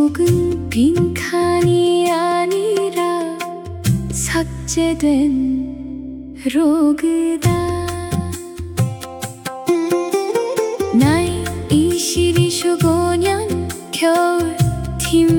제목은 빈칸이 아니라 삭제된 로그다. 나이 22, 15년 겨울 팀